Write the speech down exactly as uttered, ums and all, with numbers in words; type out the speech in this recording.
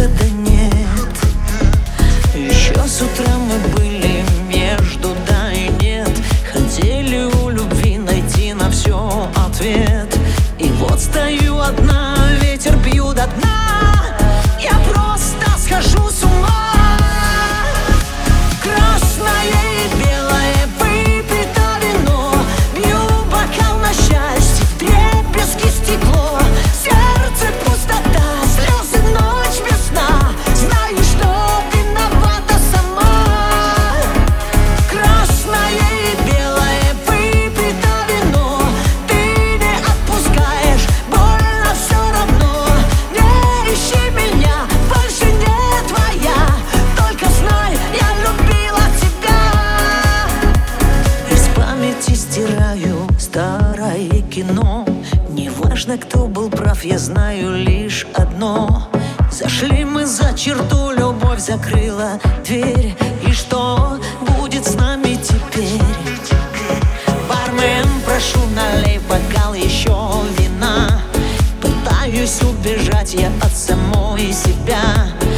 выхода нет. Еще с утра мы были между да и нет. Хотели у любви найти на все ответ. И вот стою одна, ветер пью до дна. Я просто схожу с ума. Красное и белое выпито вино. Бью бокал на счастье, вдребезги стекло. Сердце пустота, слезы, ночь без сна. Знаю, что виновата сама. Красное и белое выпито вино. Ты не отпускаешь, больно все равно. Не ищи меня, больше не твоя. Только знай, я любила тебя. Из памяти стираю старое кино. Неважно, кто был прав, я знаю лишь одно: зашли мы за черту, любовь закрыла дверь. И что будет с нами теперь? Бармен, прошу, налей бокал еще вина. Пытаюсь убежать я от самой себя.